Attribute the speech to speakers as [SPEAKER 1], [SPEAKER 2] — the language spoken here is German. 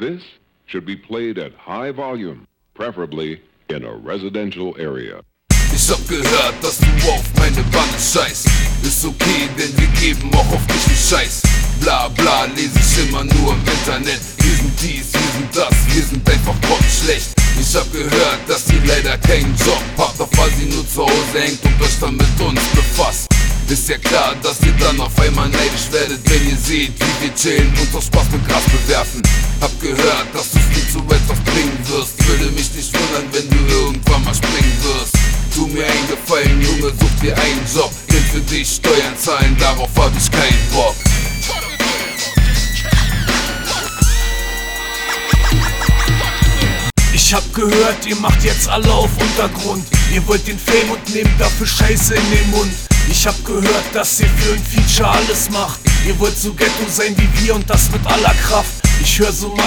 [SPEAKER 1] This should be played at high volume, preferably in a residential area.
[SPEAKER 2] Ich hab gehört, dass du auf meine Bande scheißt. Ist okay, denn wir geben auch auf dich einen Scheiß. Bla bla, lese ich immer nur im Internet. Wir sind dies, wir sind das, wir sind einfach grottenschlecht. Ich hab gehört, dass ihr leider keinen Job habt, doch weil sie nur zu Hause hängt und euch dann mit uns befasst. Ist ja klar, dass ihr dann auf einmal neidisch werdet, wenn ihr seht, wie wir chillen und aus Spaß mit Gras bewerfen. Hab gehört, dass du's nie zu etwas bringen wirst. Würde mich nicht wundern, wenn du irgendwann mal springen wirst. Tu mir einen Gefallen, Junge, such dir einen Job. Denn für dich Steuern zahlen, darauf hab ich keinen Bock.
[SPEAKER 3] Ich hab gehört, ihr macht jetzt alle auf Untergrund. Ihr wollt den Fame und nehmt dafür Scheiße in den Mund. Ich hab gehört, dass ihr für ein Feature alles macht. Ihr wollt so Ghetto sein wie wir und das mit aller Kraft. Ich hör so